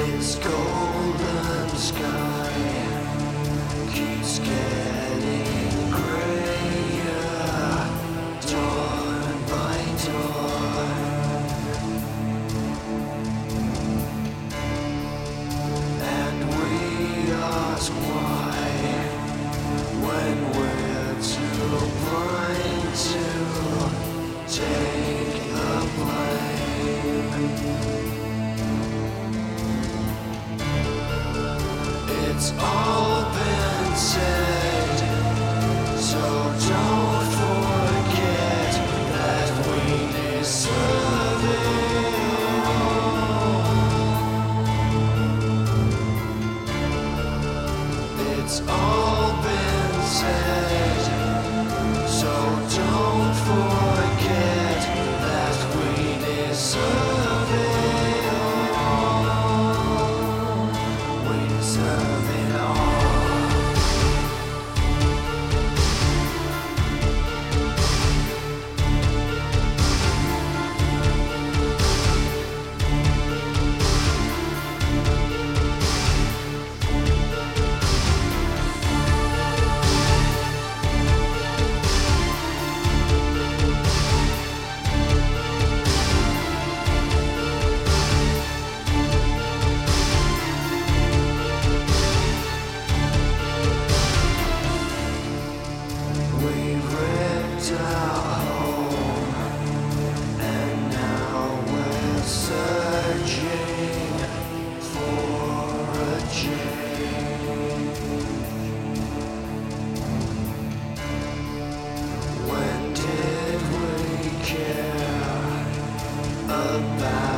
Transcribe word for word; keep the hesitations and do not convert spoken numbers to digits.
This golden sky keeps getting grayer, dawn by dawn. And we ask why, when we're too blind to take the blame. It's all been said, so don't forget that we deserve it all. It's all been said, so don't forget that we deserve it all. We deserve it all. We ripped our home, and now we're searching for a change. When did we care about